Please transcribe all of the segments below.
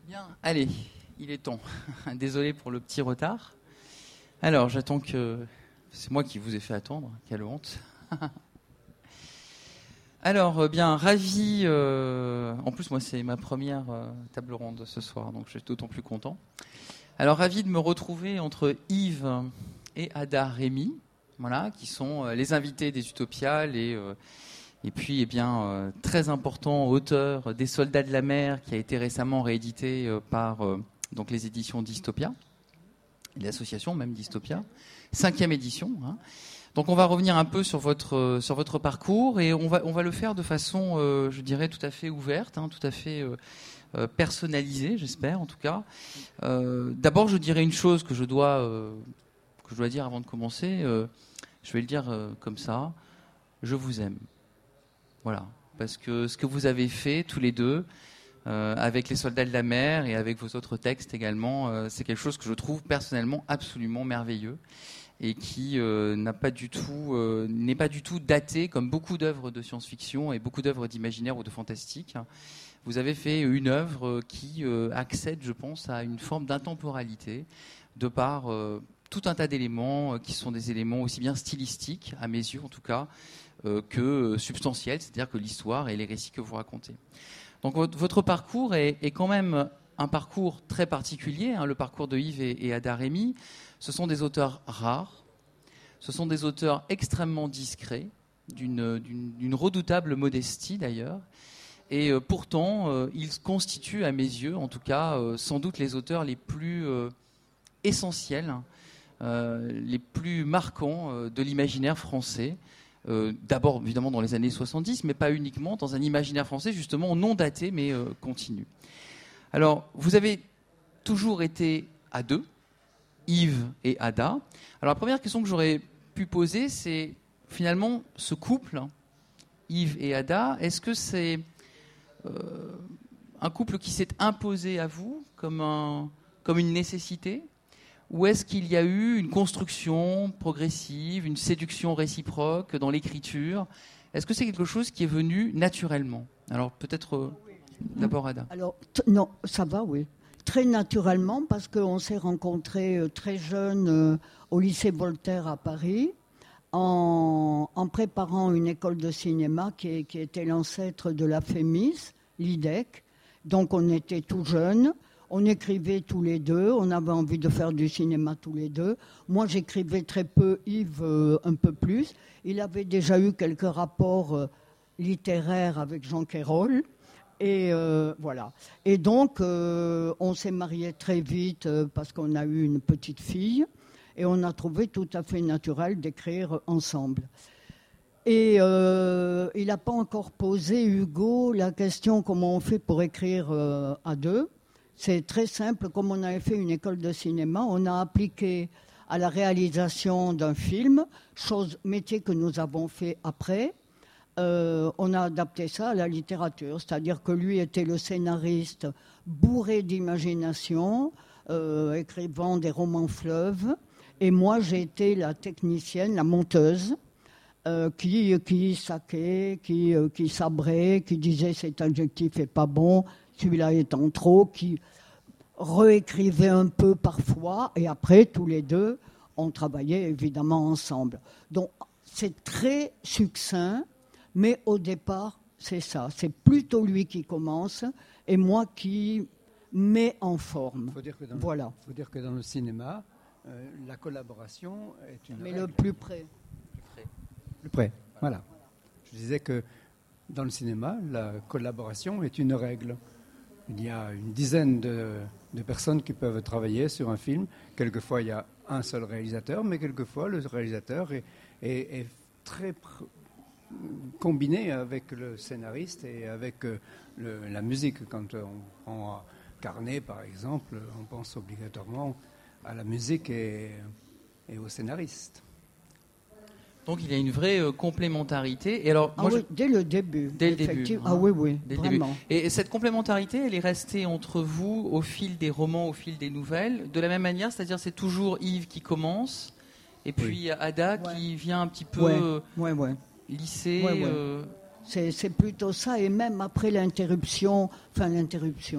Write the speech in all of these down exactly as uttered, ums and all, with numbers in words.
Bien, allez, il est temps. Désolé pour le petit retard. Alors, j'attends que... C'est moi qui vous ai fait attendre, quelle honte. Alors, bien, ravi... Euh... En plus, moi, c'est ma première euh, table ronde ce soir, donc je suis d'autant plus content. Alors, ravi de me retrouver entre Yves et Ada Rémy, voilà, qui sont euh, les invités des Utopias, les... Euh... Et puis, eh bien, euh, très important auteur des Soldats de la mer, qui a été récemment réédité euh, par euh, donc les éditions Dystopia, l'association même Dystopia, cinquième édition. Hein. Donc, on va revenir un peu sur votre euh, sur votre parcours et on va on va le faire de façon, euh, je dirais, tout à fait ouverte, hein, tout à fait euh, euh, personnalisée, j'espère en tout cas. Euh, d'abord, je dirais une chose que je dois euh, que je dois dire avant de commencer. Euh, je vais le dire euh, comme ça. Je vous aime. Voilà, parce que ce que vous avez fait tous les deux, euh, avec les Soldats de la mer et avec vos autres textes également, euh, c'est quelque chose que je trouve personnellement absolument merveilleux et qui euh, n'a pas du tout, euh, n'est pas du tout daté comme beaucoup d'œuvres de science-fiction et beaucoup d'œuvres d'imaginaire ou de fantastique. Vous avez fait une œuvre qui euh, accède, je pense, à une forme d'intemporalité de par euh, tout un tas d'éléments euh, qui sont des éléments aussi bien stylistiques, à mes yeux en tout cas, Euh, que euh, substantiel, c'est-à-dire que l'histoire et les récits que vous racontez. Donc votre, votre parcours est, est quand même un parcours très particulier, hein, le parcours de Yves et, et Ada Rémy. Ce sont des auteurs rares, ce sont des auteurs extrêmement discrets, d'une, d'une, d'une redoutable modestie d'ailleurs, et euh, pourtant euh, ils constituent à mes yeux, en tout cas, euh, sans doute les auteurs les plus euh, essentiels, euh, les plus marquants euh, de l'imaginaire français. Euh, d'abord évidemment dans les années soixante-dix, mais pas uniquement, dans un imaginaire français justement non daté mais euh, continu. Alors, vous avez toujours été à deux, Yves et Ada. Alors la première question que j'aurais pu poser, c'est finalement ce couple, Yves et Ada, est-ce que c'est euh, un couple qui s'est imposé à vous comme, un, comme une nécessité ? Ou est-ce qu'il y a eu une construction progressive, une séduction réciproque dans l'écriture ? Est-ce que c'est quelque chose qui est venu naturellement ? Alors peut-être euh, d'abord Ada. Alors t- non, ça va, oui. Très naturellement, parce qu'on s'est rencontrés euh, très jeunes euh, au lycée Voltaire à Paris, en, en préparant une école de cinéma qui, qui était l'ancêtre de la FEMIS, l'I D E C. Donc on était tout jeunes. On écrivait tous les deux, on avait envie de faire du cinéma tous les deux. Moi, j'écrivais très peu, Yves euh, un peu plus. Il avait déjà eu quelques rapports euh, littéraires avec Jean Quérol. Et euh, voilà. Et donc, euh, on s'est mariés très vite euh, parce qu'on a eu une petite fille. Et on a trouvé tout à fait naturel d'écrire ensemble. Et euh, il n'a pas encore posé, Hugo, la question comment on fait pour écrire euh, à deux. C'est très simple, comme on avait fait une école de cinéma, on a appliqué à la réalisation d'un film, chose, métier que nous avons fait après, euh, on a adapté ça à la littérature, c'est-à-dire que lui était le scénariste bourré d'imagination, euh, écrivant des romans fleuves, et moi j'ai été la technicienne, la monteuse, euh, qui, qui saquait, qui, euh, qui sabrait, qui disait cet adjectif n'est pas bon, celui-là étant trop, qui réécrivait un peu parfois, et après, tous les deux, on travaillait évidemment ensemble. Donc, c'est très succinct, mais au départ, c'est ça. C'est plutôt lui qui commence, et moi qui mets en forme. Faut dire que dans voilà. Il faut dire que dans le cinéma, euh, la collaboration est une Mais règle. le plus près. Plus près, voilà. Je disais que dans le cinéma, la collaboration est une règle. Il y a une dizaine de, de personnes qui peuvent travailler sur un film. Quelquefois, il y a un seul réalisateur, mais quelquefois, le réalisateur est, est, est très pr- combiné avec le scénariste et avec euh, le, la musique. Quand on prend Carnet, par exemple, on pense obligatoirement à la musique et, et au scénariste. Donc il y a une vraie euh, complémentarité. Et alors, Ah moi, oui, je... dès le début. Dès le début. Ah oui, oui, dès le vraiment. début. Et cette complémentarité, elle est restée entre vous au fil des romans, au fil des nouvelles, de la même manière, c'est-à-dire c'est toujours Yves qui commence, et puis oui. Ada ouais. qui vient un petit peu ouais. Euh, Ouais, ouais. lisser. Ouais, ouais. Euh... C'est, c'est plutôt ça, et même après l'interruption, enfin l'interruption,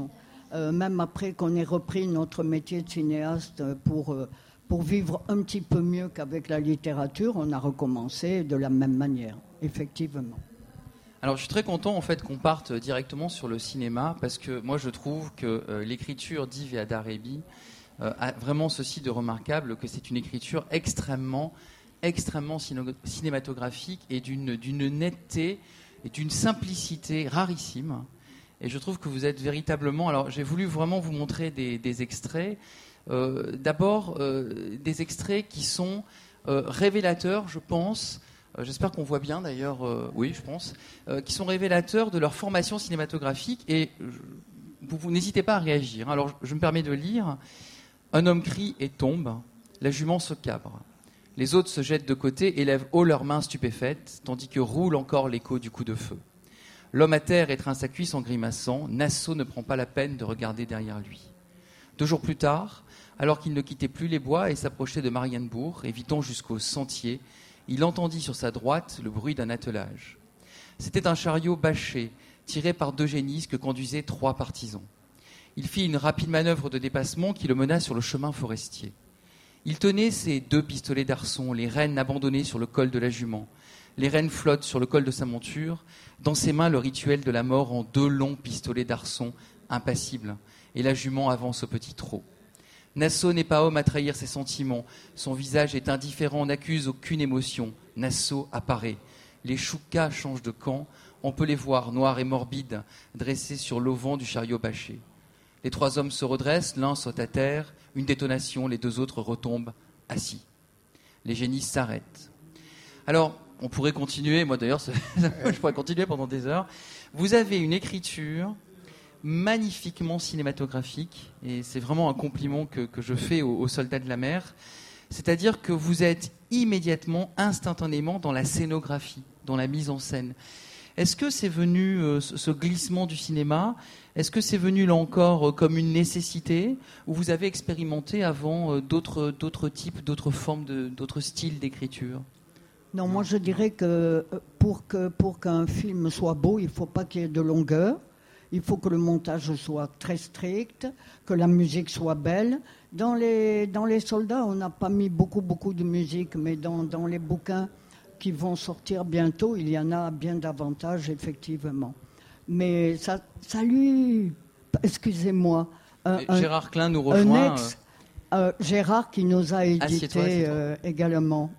euh, même après qu'on ait repris notre métier de cinéaste pour, euh, pour vivre un petit peu mieux qu'avec la littérature, on a recommencé de la même manière, effectivement. Alors je suis très content en fait qu'on parte directement sur le cinéma parce que moi je trouve que euh, l'écriture d'Yves et Ada Rémy euh, a vraiment ceci de remarquable, que c'est une écriture extrêmement, extrêmement cino- cinématographique et d'une, d'une netteté et d'une simplicité rarissime. Et je trouve que vous êtes véritablement... Alors j'ai voulu vraiment vous montrer des, des extraits. Euh, d'abord euh, des extraits qui sont euh, révélateurs, je pense... Euh, j'espère qu'on voit bien d'ailleurs, euh, oui je pense, euh, qui sont révélateurs de leur formation cinématographique et je, vous, vous n'hésitez pas à réagir. Alors je, je me permets de lire. Un homme crie et tombe, la jument se cabre. Les autres se jettent de côté, élèvent haut leurs mains stupéfaites, tandis que roule encore l'écho du coup de feu. L'homme à terre étreint sa cuisse en grimaçant, Nassau ne prend pas la peine de regarder derrière lui. Deux jours plus tard, alors qu'il ne quittait plus les bois et s'approchait de Marienbourg, évitant jusqu'au sentier, il entendit sur sa droite le bruit d'un attelage. C'était un chariot bâché, tiré par deux génisses que conduisaient trois partisans. Il fit une rapide manœuvre de dépassement qui le mena sur le chemin forestier. Il tenait ses deux pistolets d'arçon, les rênes abandonnées sur le col de la jument. Les rênes flottent sur le col de sa monture. Dans ses mains, le rituel de la mort en deux longs pistolets d'arçon, impassibles. Et la jument avance au petit trot. Nassau n'est pas homme à trahir ses sentiments. Son visage est indifférent, n'accuse aucune émotion. Nassau apparaît. Les choucas changent de camp. On peut les voir, noirs et morbides, dressés sur l'auvent du chariot bâché. Les trois hommes se redressent, l'un saute à terre. Une détonation, les deux autres retombent assis. Les génisses s'arrêtent. Alors, on pourrait continuer. Moi, d'ailleurs, je pourrais continuer pendant des heures. Vous avez une écriture magnifiquement cinématographique, et c'est vraiment un compliment que, que je fais aux, aux soldats de la mer, c'est-à-dire que vous êtes immédiatement, instantanément dans la scénographie, dans la mise en scène. Est-ce que c'est venu, euh, ce, ce glissement du cinéma, est-ce que c'est venu là encore euh, comme une nécessité, ou vous avez expérimenté avant euh, d'autres, d'autres types, d'autres formes, de, d'autres styles d'écriture ? Non, moi je dirais que pour, que pour qu'un film soit beau, il ne faut pas qu'il y ait de longueur. Il faut que le montage soit très strict, que la musique soit belle. Dans les, dans les soldats, on n'a pas mis beaucoup, beaucoup de musique, mais dans, dans les bouquins qui vont sortir bientôt, il y en a bien davantage, effectivement. Mais ça, salut, excusez-moi. Un, Gérard un, Klein nous rejoint. Un ex, euh, Gérard qui nous a édité euh, également.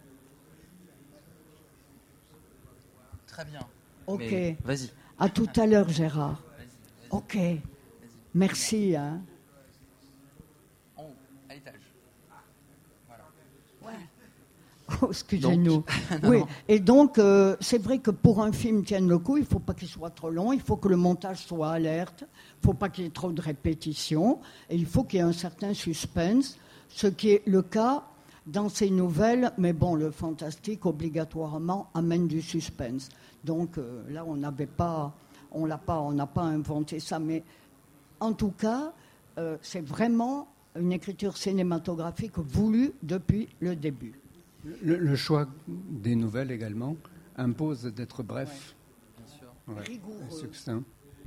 Très bien. Ok. Mais, vas-y. À tout à l'heure, Gérard. Ok, merci. Hein. En haut, à l'étage. Voilà. Ouais. Oh, excusez-nous. non, oui. non. Et donc, euh, c'est vrai que pour un film tienne le coup, il ne faut pas qu'il soit trop long, il faut que le montage soit alerte, il ne faut pas qu'il y ait trop de répétitions, et il faut qu'il y ait un certain suspense, ce qui est le cas dans ces nouvelles, mais bon, le fantastique, obligatoirement, amène du suspense. Donc euh, là, on n'avait pas... On l'a pas, on n'a pas inventé ça, mais en tout cas, euh, c'est vraiment une écriture cinématographique voulue depuis le début. Le, le choix des nouvelles également impose d'être bref, ouais, bien sûr. Ouais, rigoureux, succinct.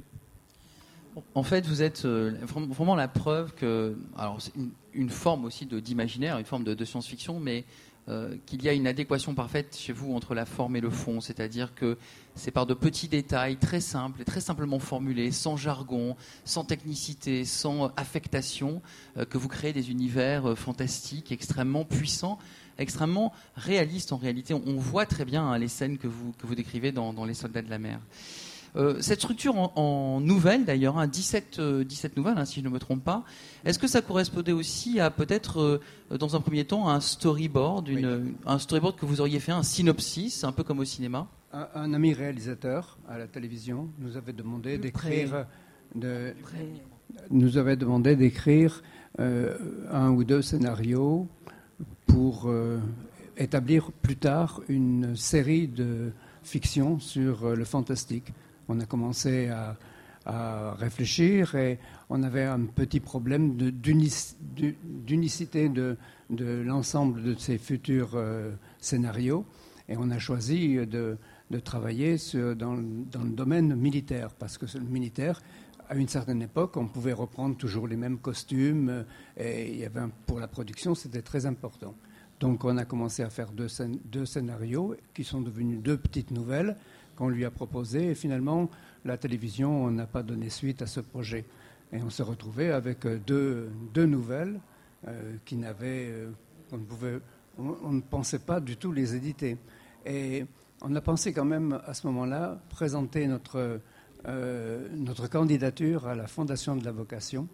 En fait, vous êtes euh, vraiment la preuve que, alors c'est une, une forme aussi de, d'imaginaire, une forme de, de science-fiction, mais euh, qu'il y a une adéquation parfaite chez vous entre la forme et le fond, c'est-à-dire que c'est par de petits détails très simples et très simplement formulés, sans jargon, sans technicité, sans affectation, euh, que vous créez des univers euh, fantastiques, extrêmement puissants, extrêmement réalistes en réalité. On, on voit très bien hein, les scènes que vous, que vous décrivez dans, dans Les Soldats de la mer. Euh, cette structure en, en nouvelles d'ailleurs, hein, dix-sept, euh, dix-sept nouvelles hein, si je ne me trompe pas, est-ce que ça correspondait aussi à peut-être euh, dans un premier temps un storyboard, une, oui. un storyboard que vous auriez fait, un synopsis, un peu comme au cinéma? Un, un ami réalisateur à la télévision nous avait demandé d'écrire, de, nous avait demandé d'écrire euh, un ou deux scénarios pour euh, établir plus tard une série de fiction sur euh, le fantastique. On a commencé à, à réfléchir et on avait un petit problème de, d'unic, d'unicité de, de l'ensemble de ces futurs euh, scénarios et on a choisi de, de travailler sur, dans, dans le domaine militaire parce que le militaire à une certaine époque, on pouvait reprendre toujours les mêmes costumes. Et il y avait un, pour la production, c'était très important. Donc on a commencé à faire deux, scén- deux scénarios qui sont devenus deux petites nouvelles qu'on lui a proposées. Et finalement, la télévision n'a pas donné suite à ce projet. Et on s'est retrouvé avec deux, deux nouvelles euh, qui n'avaient, euh, on, ne pouvait, on, on ne pensait pas du tout les éditer. Et on a pensé quand même à ce moment-là présenter notre, euh, notre candidature à la Fondation de la Vocation.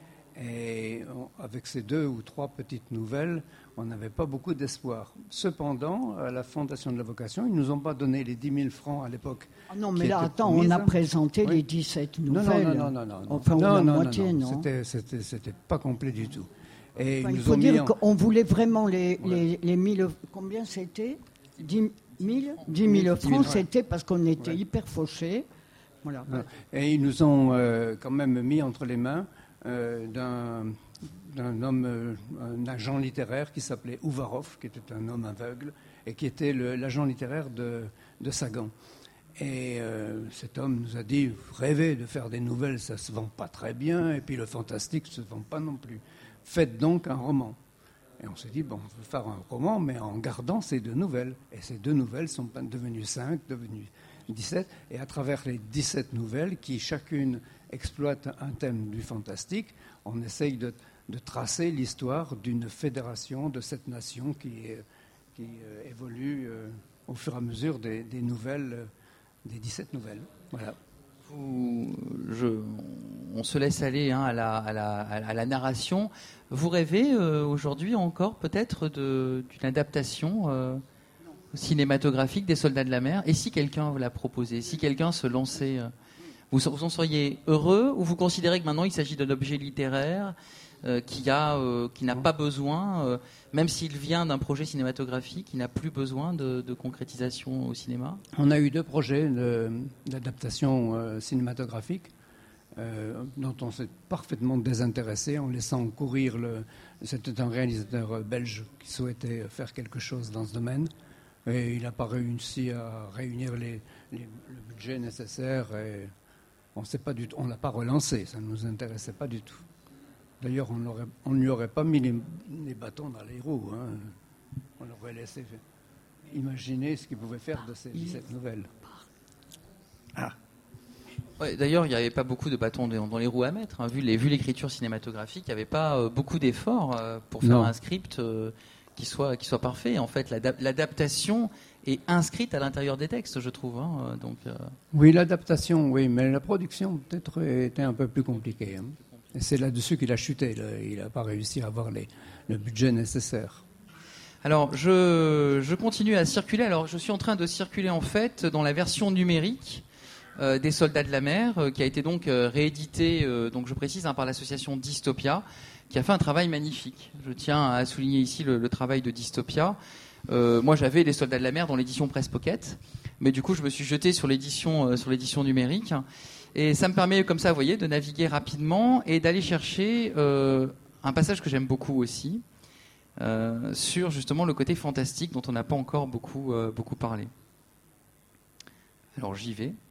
Et on, avec ces deux ou trois petites nouvelles, on n'avait pas beaucoup d'espoir. Cependant, à la Fondation de la Vocation, ils ne nous ont pas donné les dix mille francs à l'époque. Ah non, mais là, attends, promises. On a présenté oui. les dix-sept nouvelles. Non, non, non, non, non. Enfin, non, la non, moitié, non. non. C'était, c'était, c'était pas complet du tout. Et enfin, ils il nous faut ont dire mis en... qu'on voulait vraiment les, ouais. les, les mille... Combien c'était dix mille dix mille francs, c'était parce qu'on était ouais. hyper fauchés. Voilà. Et ils nous ont euh, quand même mis entre les mains euh, d'un... d'un homme, euh, un agent littéraire qui s'appelait Uvarov, qui était un homme aveugle, et qui était le, l'agent littéraire de, de Sagan. Et euh, cet homme nous a dit, vous rêvez de faire des nouvelles, ça ne se vend pas très bien, et puis le fantastique ne se vend pas non plus. Faites donc un roman. Et on s'est dit, bon, on veut faire un roman, mais en gardant ces deux nouvelles. Et ces deux nouvelles sont devenues cinq, devenues dix-sept, et à travers les dix-sept nouvelles, qui chacune exploite un thème du fantastique, on essaye de... de tracer l'histoire d'une fédération de cette nation qui, qui euh, évolue euh, au fur et à mesure des, des nouvelles, euh, des dix-sept nouvelles. Voilà. Vous, je, on se laisse aller hein, à, la, à, la, à la narration. Vous rêvez euh, aujourd'hui encore peut-être de, d'une adaptation euh, cinématographique des Soldats de la Mer ? Et si quelqu'un vous l'a proposé ? Si quelqu'un se lançait, euh, vous, vous en seriez heureux ? Ou vous considérez que maintenant il s'agit d'un objet littéraire Euh, qui, a, euh, qui n'a pas besoin, euh, même s'il vient d'un projet cinématographique, qui n'a plus besoin de, de concrétisation au cinéma ? On a eu deux projets de, d'adaptation euh, cinématographique euh, dont on s'est parfaitement désintéressé en laissant courir le... C'était un réalisateur belge qui souhaitait faire quelque chose dans ce domaine et il n'a pas réussi à réunir les, les, le budget nécessaire et on s'est pas du tout, on ne l'a pas relancé, ça ne nous intéressait pas du tout. D'ailleurs, on ne lui aurait pas mis les, les bâtons dans les roues. Hein. On l'aurait laissé imaginer ce qu'il pouvait faire de ces dix-sept nouvelles. Ah. Ouais, d'ailleurs, il n'y avait pas beaucoup de bâtons dans les roues à mettre. Hein. Vu, les, vu l'écriture cinématographique, il n'y avait pas euh, beaucoup d'efforts euh, pour faire non. un script euh, qui, soit, qui soit parfait. En fait, l'adap- l'adaptation est inscrite à l'intérieur des textes, je trouve. Hein. Donc, euh... Oui, l'adaptation, oui, mais la production peut-être était un peu plus compliquée. Hein. Et c'est là-dessus qu'il a chuté. Là. Il n'a pas réussi à avoir les, le budget nécessaire. Alors, je, je continue à circuler. Alors, je suis en train de circuler, en fait, dans la version numérique euh, des Soldats de la Mer, euh, qui a été donc euh, rééditée, euh, donc je précise, hein, par l'association Dystopia, qui a fait un travail magnifique. Je tiens à souligner ici le, le travail de Dystopia. Euh, moi, j'avais les Soldats de la Mer dans l'édition Presse Pocket, mais du coup, je me suis jeté sur l'édition, euh, sur l'édition numérique. Et ça me permet, comme ça, vous voyez, de naviguer rapidement et d'aller chercher euh, un passage que j'aime beaucoup aussi, euh, sur justement le côté fantastique dont on n'a pas encore beaucoup, euh, beaucoup parlé. Alors j'y vais.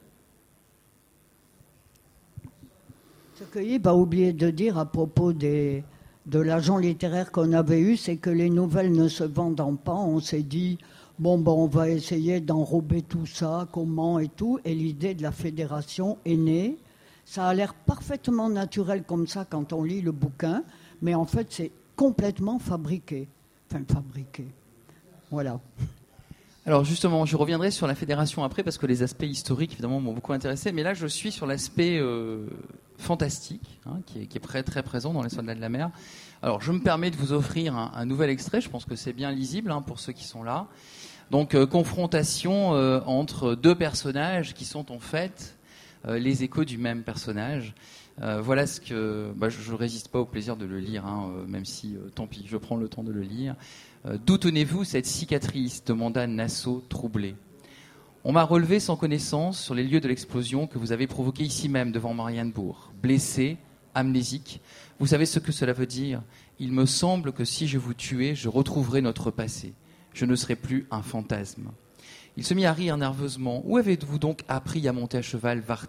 Ce que Yves a oublié de dire à propos des, de l'agent littéraire qu'on avait eu, c'est que les nouvelles ne se vendant pas, on s'est dit... Bon, ben, on va essayer d'enrober tout ça, comment et tout. Et l'idée de la fédération est née. Ça a l'air parfaitement naturel comme ça quand on lit le bouquin, mais en fait, c'est complètement fabriqué. Enfin, fabriqué. Voilà. Alors justement, je reviendrai sur la fédération après, parce que les aspects historiques, évidemment, m'ont beaucoup intéressé. Mais là, je suis sur l'aspect euh, fantastique, hein, qui est, qui est très, très présent dans les Soldats de la Mer. Alors, je me permets de vous offrir un, un nouvel extrait. Je pense que c'est bien lisible hein, pour ceux qui sont là. Donc, euh, confrontation euh, entre deux personnages qui sont en fait euh, les échos du même personnage. Euh, voilà ce que... Bah, je ne résiste pas au plaisir de le lire, hein, euh, même si, euh, tant pis, je prends le temps de le lire. Euh, D'où tenez-vous cette cicatrice ? Demanda Nassau, troublé. On m'a relevé sans connaissance sur les lieux de l'explosion que vous avez provoquée ici même, devant Marienbourg. Blessé, amnésique. Vous savez ce que cela veut dire ? Il me semble que si je vous tuais, je retrouverais notre passé. Je ne serai plus un fantasme. Il se mit à rire nerveusement. Où avez-vous donc appris à monter à cheval, Varta ?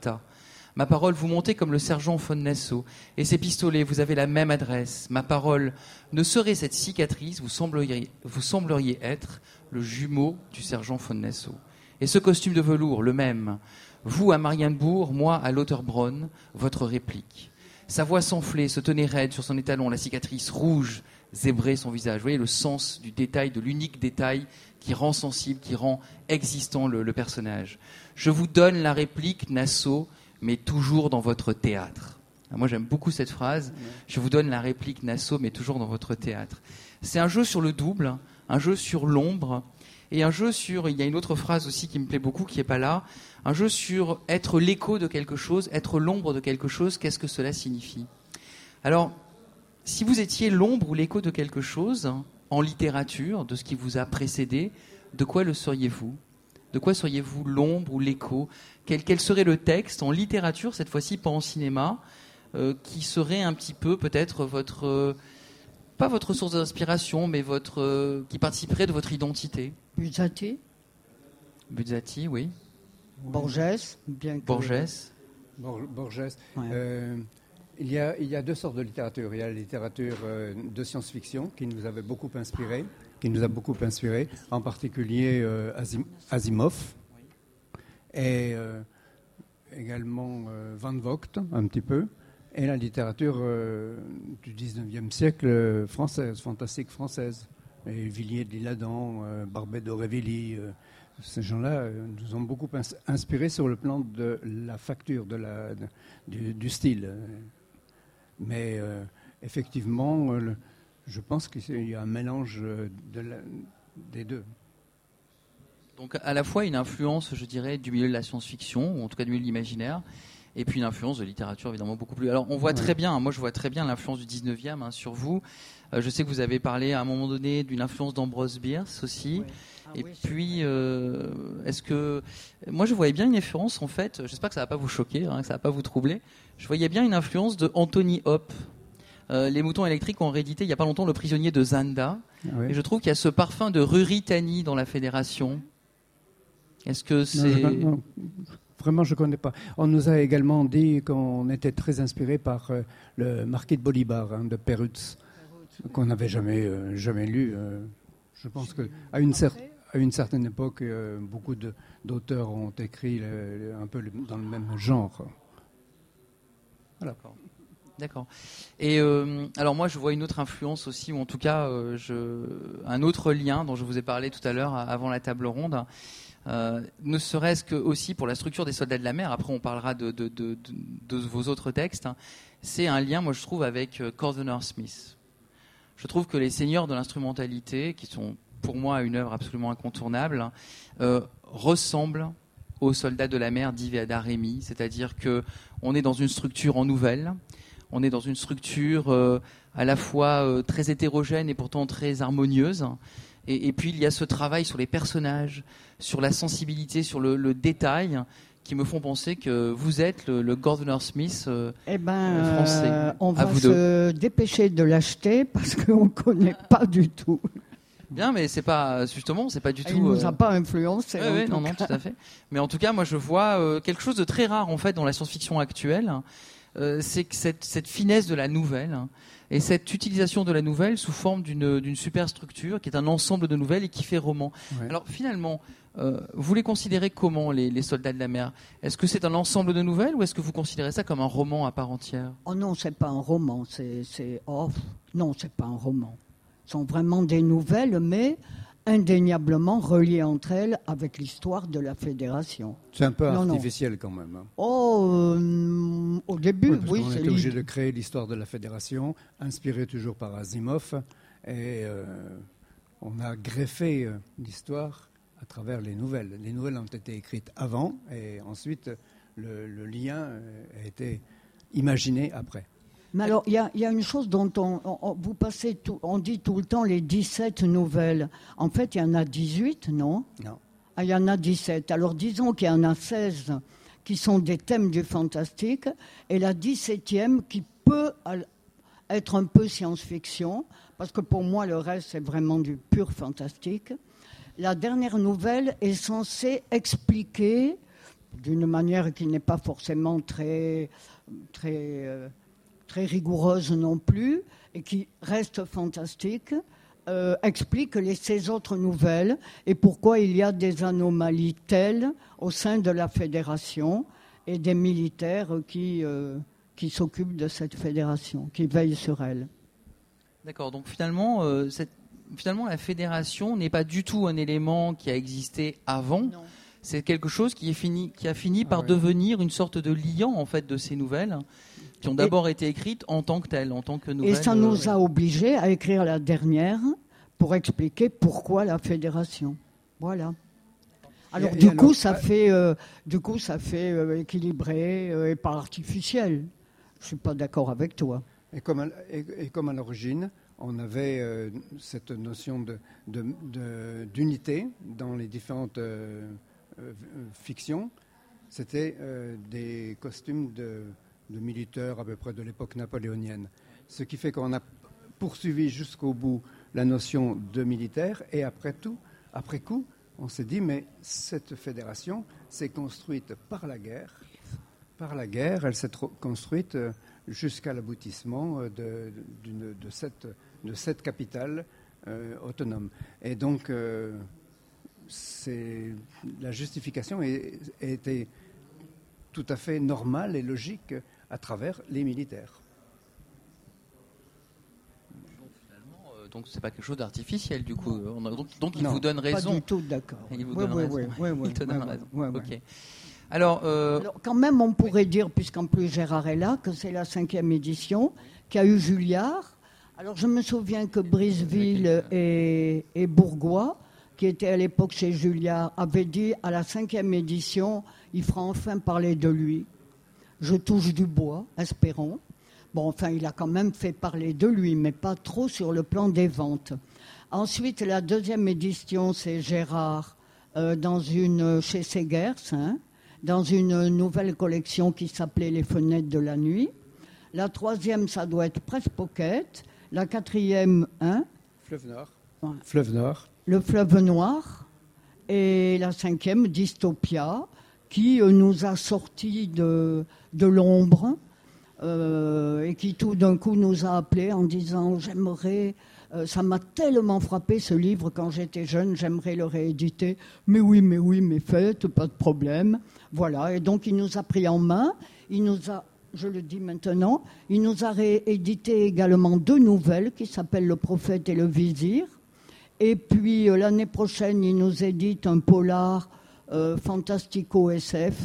Ma parole, vous montez comme le sergent von Nassau. Et ces pistolets, vous avez la même adresse. Ma parole, ne serait cette cicatrice, vous sembleriez, vous sembleriez être le jumeau du sergent von Nassau. Et ce costume de velours, le même. Vous à Marienbourg, moi à Lauterbronn, votre réplique. Sa voix s'enflait, se tenait raide sur son étalon, la cicatrice rouge zébrait son visage. Vous voyez le sens du détail, de l'unique détail qui rend sensible, qui rend existant le, le personnage. Je vous donne la réplique, Nassau, mais toujours dans votre théâtre. Moi, j'aime beaucoup cette phrase. Je vous donne la réplique, Nassau, mais toujours dans votre théâtre. C'est un jeu sur le double, un jeu sur l'ombre, et un jeu sur... Il y a une autre phrase aussi qui me plaît beaucoup, qui n'est pas là. Un jeu sur être l'écho de quelque chose, être l'ombre de quelque chose. Qu'est-ce que cela signifie ? Alors, si vous étiez l'ombre ou l'écho de quelque chose, en littérature, de ce qui vous a précédé, de quoi le seriez-vous ? De quoi seriez-vous l'ombre ou l'écho ? quel, quel serait le texte en littérature, cette fois-ci pas en cinéma, euh, qui serait un petit peu peut-être votre... Euh, pas votre source d'inspiration, mais votre, euh, qui participerait de votre identité ? Buzzati. Buzzati, oui. Borges, bien que... Borges. Bor- Borges. Ouais. Euh, il, y a, il y a deux sortes de littérature. Il y a la littérature euh, de science-fiction qui nous avait beaucoup inspiré, qui nous a beaucoup inspiré, en particulier euh, Asim- Asimov, et euh, également euh, Van Vogt, un petit peu, et la littérature euh, du dix-neuvième siècle euh, française, fantastique française. Et Villiers de l'Isle-Adam, euh, Barbet d'Aurevilly, euh, ces gens-là euh, nous ont beaucoup ins- inspirés sur le plan de la facture, de la, de, du, du style. Mais euh, effectivement, euh, le, je pense qu'il y a un mélange de la, des deux. Donc à la fois une influence, je dirais, du milieu de la science-fiction, ou en tout cas du milieu de l'imaginaire, et puis une influence de littérature évidemment beaucoup plus. Alors on voit très bien, moi je vois très bien l'influence du dix-neuvième hein, sur vous. Euh, je sais que vous avez parlé à un moment donné d'une influence d'Ambrose Bierce aussi. Oui. Ah et oui, puis, euh, est-ce que... Moi je voyais bien une influence en fait, j'espère que ça ne va pas vous choquer, hein, que ça ne va pas vous troubler. Je voyais bien une influence de Anthony Hope. Euh, les moutons électriques ont réédité il n'y a pas longtemps Le prisonnier de Zanda. Ah oui. Et je trouve qu'il y a ce parfum de Ruritanie dans la Fédération. Est-ce que Non, c'est... je- non, vraiment, je ne connais pas. On nous a également dit qu'on était très inspiré par euh, le Marquis de Bolibar, hein, de Perutz, qu'on n'avait jamais, euh, jamais lu. euh. je pense qu'à une, cer- à une certaine époque, euh, beaucoup de, d'auteurs ont écrit le- le- un peu le- dans le même genre. Voilà. D'accord. D'accord. Et euh, alors moi, je vois une autre influence aussi, ou en tout cas, euh, je... un autre lien dont je vous ai parlé tout à l'heure, avant la table ronde. Euh, ne serait-ce que aussi pour la structure des soldats de la mer, après on parlera de, de, de, de, de vos autres textes, hein. C'est un lien, moi je trouve, avec euh, Cordner Smith. Je trouve que les seigneurs de l'instrumentalité, qui sont pour moi une œuvre absolument incontournable, euh, ressemblent aux soldats de la mer d'Yves et Ada Rémy, c'est-à-dire qu'on est dans une structure en nouvelle, on est dans une structure euh, à la fois euh, très hétérogène et pourtant très harmonieuse. Et, et puis il y a ce travail sur les personnages, sur la sensibilité, sur le, le détail, qui me font penser que vous êtes le, le Gordner Smith euh, Eh ben, français. euh, on À va vous se dépêcher de l'acheter parce qu'on ne connaît pas du tout. Bien, mais c'est pas justement, c'est pas du tout. Il ne nous euh, a pas influencé. Ouais, en ouais, tout non, non, cas. tout à fait. Mais en tout cas, moi, je vois euh, quelque chose de très rare en fait dans la science-fiction actuelle. Euh, c'est que cette, cette finesse de la nouvelle hein, et cette utilisation de la nouvelle sous forme d'une, d'une superstructure qui est un ensemble de nouvelles et qui fait roman. Ouais. Alors finalement, euh, vous les considérez comment les, les soldats de la mer ? Est-ce que c'est un ensemble de nouvelles ou est-ce que vous considérez ça comme un roman à part entière ? Oh non, c'est pas un roman. C'est, c'est... Oh, non, c'est pas un roman. Ce sont vraiment des nouvelles, mais indéniablement reliées entre elles avec l'histoire de la Fédération. C'est un peu Non, non. artificiel quand même. Hein. Oh, euh, au début, Oui, parce oui, qu'on c'est était obligé l'idée. de créer l'histoire de la Fédération, inspiré toujours par Asimov, et euh, on a greffé euh, l'histoire à travers les nouvelles. Les nouvelles ont été écrites avant, et ensuite le, le lien euh, a été imaginé après. Mais alors, il y, y a une chose dont on, on- vous passez tout, on dit tout le temps les dix-sept nouvelles. En fait, il y en a dix-huit, non ? Non. Ah, il y en a dix-sept. Alors, disons qu'il y en a seize qui sont des thèmes du fantastique, et la dix-septième qui peut al- être un peu science-fiction, parce que pour moi, le reste, c'est vraiment du pur fantastique. La dernière nouvelle est censée expliquer d'une manière qui n'est pas forcément très, très, euh, très rigoureuse non plus, et qui reste fantastique, euh, explique les, ces autres nouvelles et pourquoi il y a des anomalies telles au sein de la fédération et des militaires qui, euh, qui s'occupent de cette fédération, qui veillent sur elle. D'accord, donc finalement, euh, cette, finalement la fédération n'est pas du tout un élément qui a existé avant. Non. C'est quelque chose qui, est fini, qui a fini par ah, oui. devenir une sorte de liant en fait, de ces nouvelles, qui ont d'abord et, été écrites en tant que telles, en tant que nouvelles. Et ça nous a obligés à écrire la dernière pour expliquer pourquoi la fédération. Voilà. Alors, et, du, et coup, alors ça fait, euh, du coup, ça fait euh, équilibré euh, et pas artificiel. Je ne suis pas d'accord avec toi. Et comme à, et, et comme à l'origine, on avait euh, cette notion de, de, de, d'unité dans les différentes euh, euh, fictions. C'était euh, des costumes de, de militaires à peu près de l'époque napoléonienne. Ce qui fait qu'on a poursuivi jusqu'au bout la notion de militaire. Et après tout, après coup, on s'est dit, mais cette fédération s'est construite par la guerre. Par la guerre, elle s'est construite jusqu'à l'aboutissement de, de, de, cette, de cette capitale euh, autonome. Et donc, euh, c'est, la justification est, était tout à fait normale et logique à travers les militaires. Donc c'est pas quelque chose d'artificiel du coup. On a, donc, donc il non, vous donne raison. Pas du tout, d'accord. Il vous oui, donne oui, raison. Oui, oui, oui, il te donne oui, raison. Oui, oui, ok. Oui. Alors, euh... Alors, quand même, on pourrait dire, puisqu'en plus Gérard est là, que c'est la cinquième édition qui a eu Julliard. Alors je me souviens que Briseville et, et Bourgois, qui étaient à l'époque chez Julliard, avaient dit à la cinquième édition, il fera enfin parler de lui. Je touche du bois, espérons. Bon, enfin, il a quand même fait parler de lui, mais pas trop sur le plan des ventes. Ensuite, la deuxième édition, c'est Gérard, euh, dans une, chez Segers, hein, dans une nouvelle collection qui s'appelait Les Fenêtres de la Nuit. La troisième, ça doit être Presse Pocket. La quatrième, hein, Fleuve Nord. Ouais. Fleuve Nord. Le Fleuve Noir. Et la cinquième, Dystopia, qui euh, nous a sortis de, de l'ombre. Euh, et qui tout d'un coup nous a appelés en disant j'aimerais, euh, ça m'a tellement frappé ce livre quand j'étais jeune, j'aimerais le rééditer. Mais oui, mais oui, mais faites, pas de problème. Voilà, et donc il nous a pris en main, il nous a, je le dis maintenant, il nous a réédité également deux nouvelles qui s'appellent Le Prophète et le Vizir. Et puis euh, l'année prochaine, il nous édite un polar euh, fantastico-S F.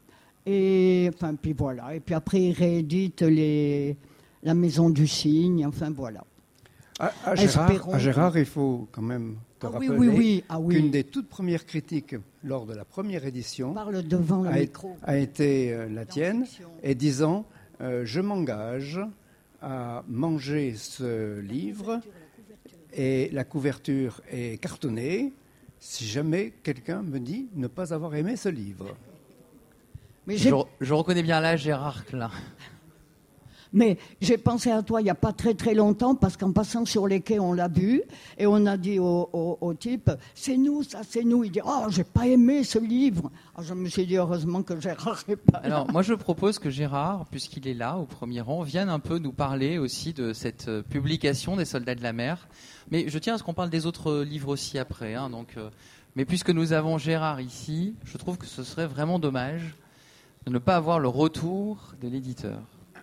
Et enfin, puis voilà. Et puis après, il réédite les, La Maison du Cygne. Enfin, voilà. À, à, Gérard, à Gérard, il faut quand même te ah, rappeler oui, oui, oui. Ah, oui. qu'une des toutes premières critiques lors de la première édition Parle devant le a, micro. a été euh, la tienne, et disant euh, je m'engage à manger ce livre et la couverture est cartonnée si jamais quelqu'un me dit ne pas avoir aimé ce livre. Mais je, je reconnais bien là Gérard là. Mais j'ai pensé à toi il n'y a pas très très longtemps parce qu'en passant sur les quais, on l'a vu et on a dit au, au, au type « c'est nous, ça c'est nous ». Il dit « oh, j'ai pas aimé ce livre ». Alors je me suis dit heureusement que Gérard n'est pas là. Alors moi je propose que Gérard, puisqu'il est là au premier rang, vienne un peu nous parler aussi de cette publication des Soldats de la Mer. Mais je tiens à ce qu'on parle des autres livres aussi après. Hein, donc, euh, mais puisque nous avons Gérard ici, je trouve que ce serait vraiment dommage de ne pas avoir le retour de l'éditeur.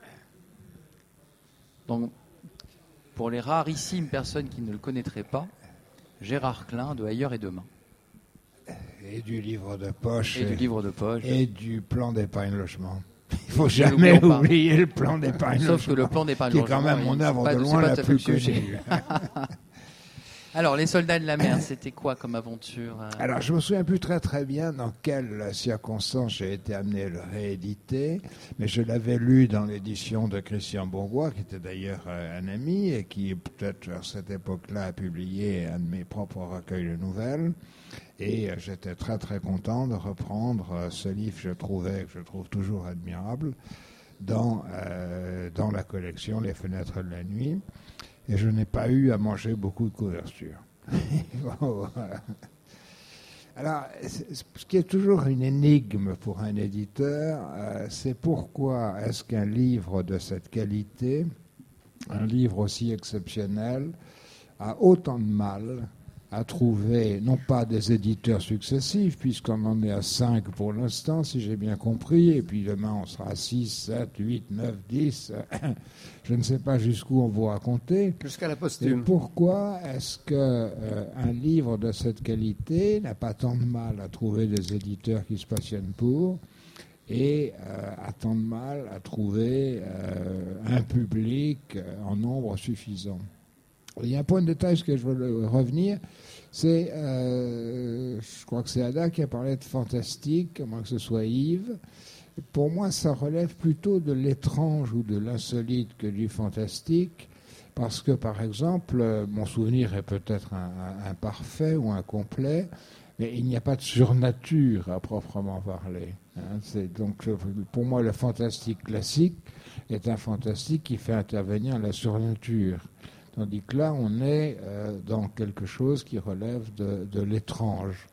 Donc, pour les rarissimes personnes qui ne le connaîtraient pas, Gérard Klein de Ailleurs et Demain. Et du livre de poche. Et, et du livre de poche. Et du plan d'épargne logement. Il ne faut jamais oublier le plan d'épargne logement. Sauf que le plan d'épargne qui logement, est quand même mon œuvre de loin la plus connue. Alors, les Soldats de la Mer, c'était quoi comme aventure? Alors, je me souviens plus très très bien dans quelles circonstances j'ai été amené à le rééditer, mais je l'avais lu dans l'édition de Christian Bourgois, qui était d'ailleurs un ami, et qui, peut-être à cette époque-là, a publié un de mes propres recueils de nouvelles. Et j'étais très très content de reprendre ce livre, je trouvais, que je trouve toujours admirable, dans, euh, dans la collection Les Fenêtres de la Nuit. Et je n'ai pas eu à manger beaucoup de couvertures. Voilà. Alors, ce qui est toujours une énigme pour un éditeur, euh, c'est pourquoi est-ce qu'un livre de cette qualité, un livre aussi exceptionnel, a autant de mal à trouver, non pas des éditeurs successifs, puisqu'on en est à cinq pour l'instant, si j'ai bien compris, et puis demain on sera à six, sept, huit, neuf, dix, je ne sais pas jusqu'où on vous raconter. Jusqu'à la Et posthume. pourquoi est-ce qu'un euh, livre de cette qualité n'a pas tant de mal à trouver des éditeurs qui se passionnent pour, et euh, a tant de mal à trouver euh, un public euh, en nombre suffisant? Il y a un point de détail sur lequel je veux revenir, c'est, euh, je crois que c'est Ada qui a parlé de fantastique, à moins que ce soit Yves. Pour moi, ça relève plutôt de l'étrange ou de l'insolite que du fantastique, parce que, par exemple, mon souvenir est peut-être un, un, imparfait ou incomplet, mais il n'y a pas de surnature à proprement parler. Hein. C'est donc, pour moi, le fantastique classique est un fantastique qui fait intervenir la surnature. Tandis que là, on est euh, dans quelque chose qui relève de, de l'étrange.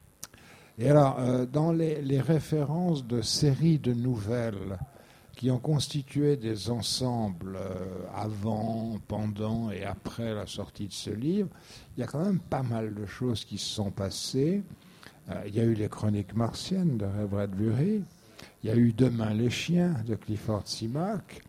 Et alors, euh, dans les, les références de séries de nouvelles qui ont constitué des ensembles euh, avant, pendant et après la sortie de ce livre, il y a quand même pas mal de choses qui se sont passées. Euh, il y a eu les Chroniques martiennes de Ray Bradbury, il y a eu Demain les chiens de Clifford Simak,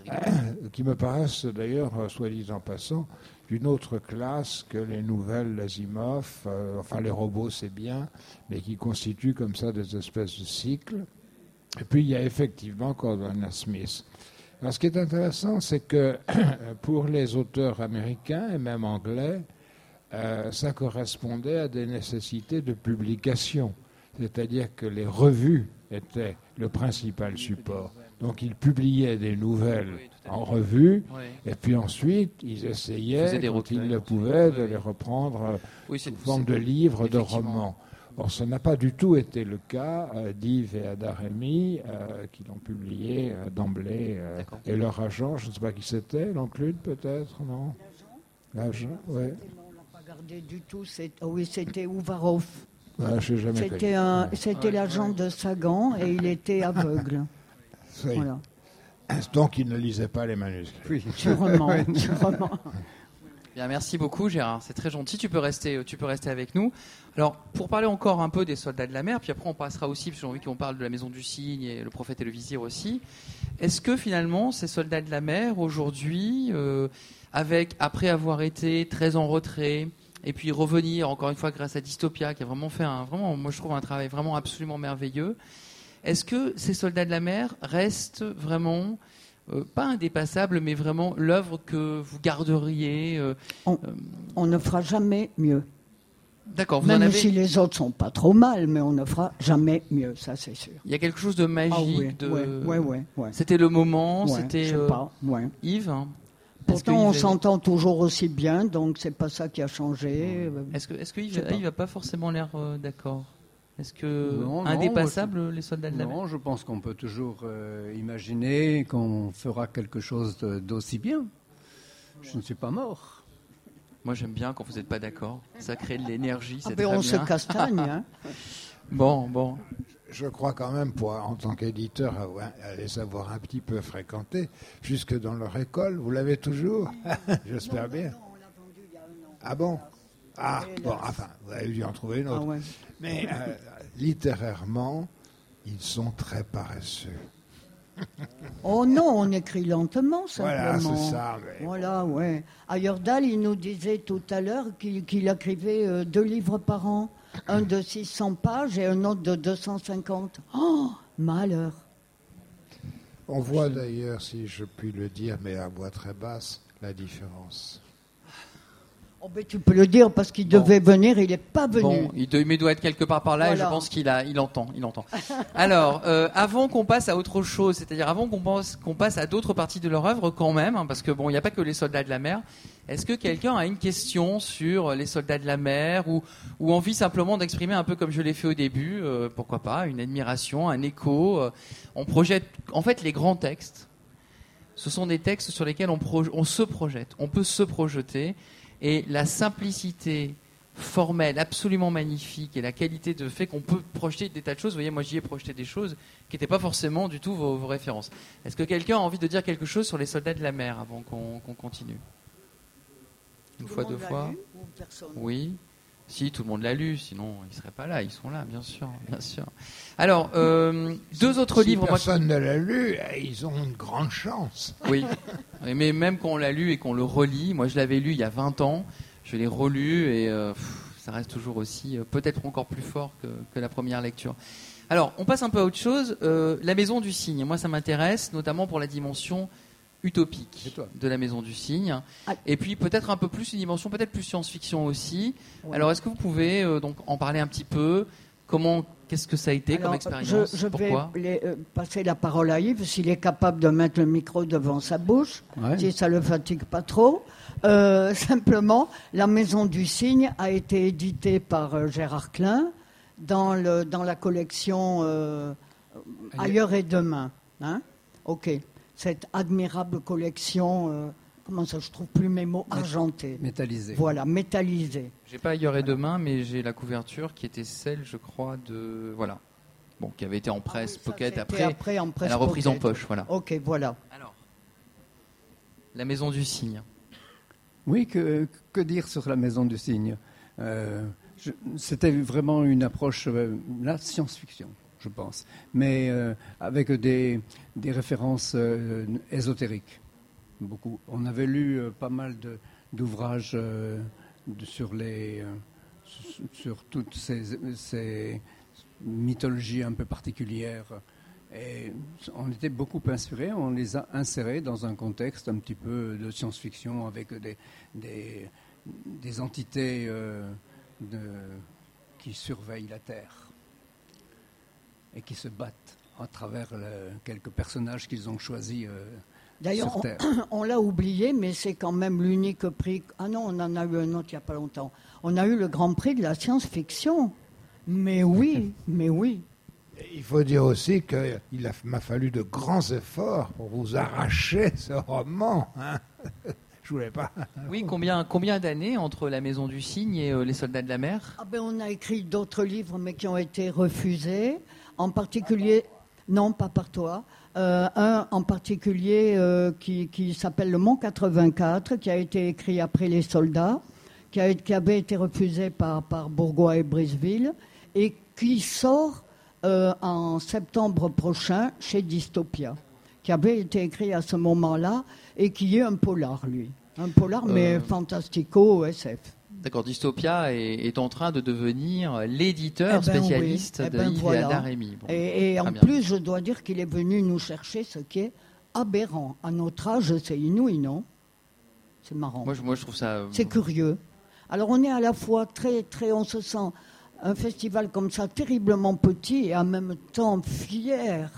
qui me paraissent d'ailleurs, soit dit en passant, d'une autre classe que les nouvelles d'Asimov. Euh, enfin, les robots, c'est bien, mais qui constituent comme ça des espèces de cycles. Et puis, il y a effectivement Cordelia Smith. Alors, ce qui est intéressant, c'est que pour les auteurs américains et même anglais, euh, ça correspondait à des nécessités de publication. C'est-à-dire que les revues étaient le principal support. Donc, ils publiaient des nouvelles oui, en revue, oui. Et puis ensuite, ils essayaient, ils quand ils le pouvaient, de oui. les reprendre oui, sous forme de livres, de romans. Or, ce n'a pas du tout été le cas euh, d'Yves et Ada Rémy, euh, qui l'ont publié euh, d'emblée. Euh, et leur agent, je ne sais pas qui c'était, l'Enclude peut-être, non? L'agent, oui. On ne l'a pas gardé du tout, c'est... Oh, oui, c'était Ouvarov. Ah, je n'ai jamais c'était un, c'était ouais, l'agent ouais. de Sagan et il était aveugle. Oui. Voilà. Donc, il ne lisait pas les manuscrits. Oui. Sûrement, sûrement. Bien, merci beaucoup, Gérard. C'est très gentil. Tu peux rester, tu peux rester avec nous. Alors, pour parler encore un peu des Soldats de la mer, puis après on passera aussi, parce que j'ai envie qu'on parle de la Maison du Cygne et le Prophète et le Vizir aussi. Est-ce que finalement, ces Soldats de la mer, aujourd'hui, euh, avec après avoir été très en retrait, et puis revenir encore une fois grâce à Dystopia, qui a vraiment fait un, vraiment, moi je trouve un travail vraiment absolument merveilleux. Est-ce que ces Soldats de la mer restent vraiment, euh, pas indépassables, mais vraiment l'œuvre que vous garderiez euh, on, euh, on ne fera jamais mieux. D'accord. Vous Même en avez... si les autres sont pas trop mal, mais on ne fera jamais mieux, ça c'est sûr. Il y a quelque chose de magique. Ah, oui, de... ouais, ouais, ouais, ouais. C'était le moment, ouais, c'était je sais euh, pas, ouais. Yves. Hein. Pourtant, on Yves s'entend est... toujours aussi bien, donc c'est pas ça qui a changé. Est-ce que, est-ce que Yves, Yves n'a pas forcément l'air euh, d'accord? Est-ce que non, indépassable non, les Soldats de la mer? Non, je pense qu'on peut toujours euh, imaginer qu'on fera quelque chose de, d'aussi bien. Je ne suis pas mort. Moi, j'aime bien quand vous n'êtes pas d'accord. Ça crée de l'énergie, c'est ah très ben on bien. On se castagne. Hein. Bon, bon. Je crois quand même, pour, en tant qu'éditeur, à les avoir un petit peu fréquentés, jusque dans leur école. Vous l'avez toujours? J'espère non, bien. Non, on l'a vendu il y a un an. Ah bon? Ah, bon, enfin, vous avez dû en trouver une autre. Ah ouais. Mais euh, littérairement, ils sont très paresseux. Oh non, on écrit lentement, simplement. Voilà, c'est ça. Mais... Voilà, ouais. Ayordal, il nous disait tout à l'heure qu'il, qu'il écrivait euh, deux livres par an. Un de six cents pages et un autre de deux cent cinquante. Oh, malheur. On voit d'ailleurs, si je puis le dire, mais à voix très basse, la différence. Oh ben, tu peux le dire parce qu'il bon. devait venir, il n'est pas venu. Bon, il, doit, il doit être quelque part par là voilà. Et je pense qu'il a, il entend, il entend. Alors, euh, avant qu'on passe à autre chose, c'est-à-dire avant qu'on, pense, qu'on passe à d'autres parties de leur œuvre quand même, hein, parce que bon, il n'y a pas que les Soldats de la mer. Est-ce que quelqu'un a une question sur les Soldats de la mer ou, ou envie simplement d'exprimer un peu comme je l'ai fait au début, euh, pourquoi pas, une admiration, un écho. Euh, on projette, en fait, les grands textes. Ce sont des textes sur lesquels on, pro, on se projette, on peut se projeter. Et la simplicité formel, absolument magnifique, et la qualité de fait qu'on peut projeter des tas de choses. Vous voyez, moi j'y ai projeté des choses qui n'étaient pas forcément du tout vos, vos références. Est-ce que quelqu'un a envie de dire quelque chose sur les soldats de la mer avant qu'on, qu'on continue? Une Tout fois, le deux monde l'a fois lu ou personne? Oui. Si, tout le monde l'a lu, sinon ils ne seraient pas là. Ils sont là, bien sûr. Bien sûr. Alors, euh, deux autres si livres. personne moi, ne l'a lu, ils ont une grande chance. Oui, mais même quand on l'a lu et qu'on le relit, moi je l'avais lu il y a vingt ans, je l'ai relu et euh, pff, ça reste toujours aussi, euh, peut-être encore plus fort que, que la première lecture. Alors, on passe un peu à autre chose. Euh, la Maison du Cygne, moi ça m'intéresse, notamment pour la dimension utopique de la Maison du Cygne, ah. et puis peut-être un peu plus une dimension peut-être plus science-fiction aussi. Ouais. Alors est-ce que vous pouvez euh, donc en parler un petit peu? Comment, qu'est-ce que ça a été Alors, comme expérience? Je, je Pourquoi vais les, euh, passer la parole à Yves s'il est capable de mettre le micro devant sa bouche, ouais. si ça le fatigue pas trop. Euh, simplement, la Maison du Cygne a été éditée par euh, Gérard Klein dans le dans la collection euh, Ailleurs et Demain. Hein? Ok. Cette admirable collection, euh, comment ça, je trouve plus mes mots, argentée. Métallisée. Voilà, métallisée. J'ai pas Ailleurs et Demain, mais j'ai la couverture qui était celle, je crois, de... Voilà. Bon, qui avait été en presse ah oui, pocket ça, après, après en presse elle a reprise pocket. En poche, voilà. Ok, voilà. Alors, la Maison du Cygne. Oui, que, que dire sur la Maison du Cygne euh, je, C'était vraiment une approche, euh, la science-fiction. Je pense, mais euh, avec des, des références euh, ésotériques. Beaucoup. On avait lu euh, pas mal de, d'ouvrages euh, de, sur, les, euh, sur, sur toutes ces, ces mythologies un peu particulières. Et on était beaucoup inspirés, on les a insérés dans un contexte un petit peu de science-fiction avec des, des, des entités euh, de, qui surveillent la Terre. Et qui se battent à travers le, quelques personnages qu'ils ont choisis euh, D'ailleurs, sur Terre. On, on l'a oublié, mais c'est quand même l'unique prix... Ah non, on en a eu un autre il n'y a pas longtemps. On a eu le Grand Prix de la science-fiction. Mais oui, mais oui. Il faut dire aussi qu'il a, m'a fallu de grands efforts pour vous arracher ce roman. Hein. Je voulais pas. Oui, combien, combien d'années entre la Maison du Cygne et euh, les Soldats de la Mer? Ah ben, on a écrit d'autres livres, mais qui ont été refusés. En particulier, non, pas par toi. Euh, un en particulier euh, qui, qui s'appelle Le Mont quatre-vingt-quatre, qui a été écrit après Les Soldats, qui, a, qui avait été refusé par, par Bourgois et Briseville, et qui sort euh, en septembre prochain chez Dystopia, qui avait été écrit à ce moment-là, et qui est un polar, lui. Un polar, mais euh... fantastico-S F. D'accord, Dystopia est, est en train de devenir l'éditeur eh ben spécialiste oui. eh de ben Yves voilà. et Ada Rémy. Bon, et et en bien. plus, je dois dire qu'il est venu nous chercher, ce qui est aberrant. À notre âge, c'est inouï, non? C'est marrant. Moi je, moi, je trouve ça... C'est curieux. Alors, on est à la fois très, très... On se sent un festival comme ça, terriblement petit, et en même temps fier.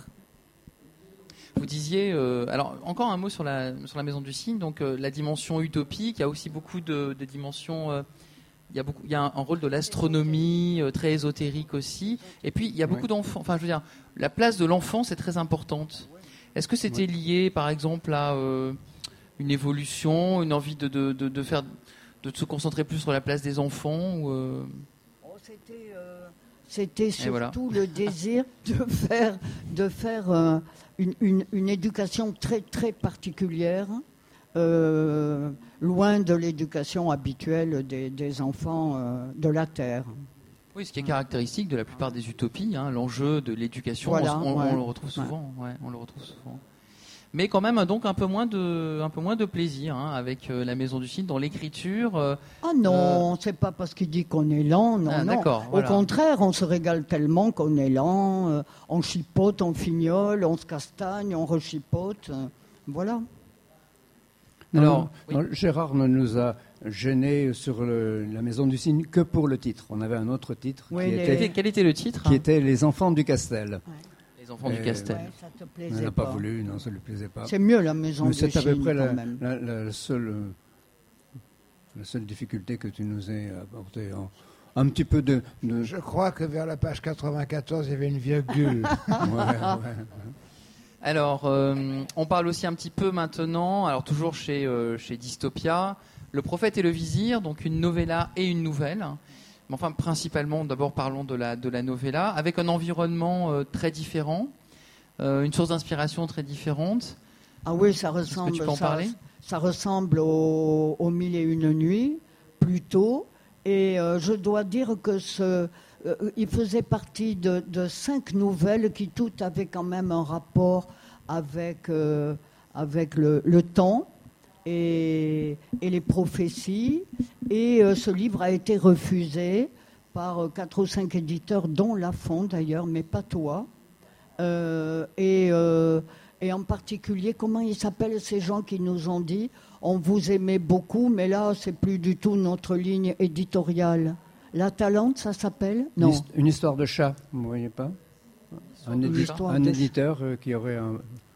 Vous disiez, euh, alors encore un mot sur la, sur la Maison du Cygne, donc euh, la dimension utopique, il y a aussi beaucoup de, de dimensions, euh, il y a beaucoup, il y a un, un rôle de l'astronomie euh, très ésotérique aussi, et puis il y a beaucoup oui. d'enfants, enfin je veux dire, la place de l'enfant c'est très importante. Est-ce que c'était oui. lié par exemple à euh, une évolution, une envie de, de, de, de, faire, de se concentrer plus sur la place des enfants ou, euh... oh, c'était, euh, c'était surtout voilà. le désir de faire, de faire euh, Une, une, une éducation très, très particulière, euh, loin de l'éducation habituelle des, des enfants euh, de la Terre. Oui, ce qui est caractéristique de la plupart des utopies, hein, l'enjeu de l'éducation, voilà, on, on, ouais. on le retrouve souvent. Ouais. Ouais, on le retrouve souvent. Mais quand même, donc un peu moins de, un peu moins de plaisir hein, avec euh, la Maison du Cygne dans l'écriture. Euh, ah non, euh... c'est pas parce qu'il dit qu'on est lent, non, ah, non. D'accord, Au voilà. contraire, on se régale tellement qu'on est lent, euh, on chipote, on fignole, on se castagne, on rechipote, euh, voilà. Non, Alors, oui. non, Gérard ne nous a gênés sur le, la Maison du Cygne que pour le titre. On avait un autre titre. Oui, qui les... était, Quel était le titre Qui hein était Les Enfants du Castel. Ouais. Les Enfants du Castel. Ouais, ça te plaisait On n'a pas. pas voulu, non, ça ne lui plaisait pas. C'est mieux la Maison Mais du Cygne. C'est à peu près la, même. La, la, la, seule, la seule difficulté que tu nous as apportée. En, un petit peu de, de... Je crois que vers la page quatre-vingt-quatorze, il y avait une virgule. ouais, ouais. Alors, euh, on parle aussi un petit peu maintenant, alors toujours chez, euh, chez Dystopia, Le Prophète et le Vizir, donc une novella et une nouvelle. Mais enfin, principalement, d'abord parlons de la, de la novella, avec un environnement euh, très différent, euh, une source d'inspiration très différente. Ah oui, ça Est-ce que ressemble, tu peux en ça, parler ça ressemble au, au Mille et une nuits, plutôt. Et euh, je dois dire que ce, euh, il faisait partie de, de cinq nouvelles qui toutes avaient quand même un rapport avec, euh, avec le, le temps et, et les prophéties. Et euh, ce livre a été refusé par euh, quatre ou cinq éditeurs, dont Lafon d'ailleurs, mais pas toi. Euh, et, euh, et en particulier, comment ils s'appellent ces gens qui nous ont dit on vous aimait beaucoup, mais là, c'est plus du tout notre ligne éditoriale. La Talente, ça s'appelle ? Non. Une histoire de chat, vous ne voyez pas ? Un, édi- un de... éditeur euh, qui aurait un...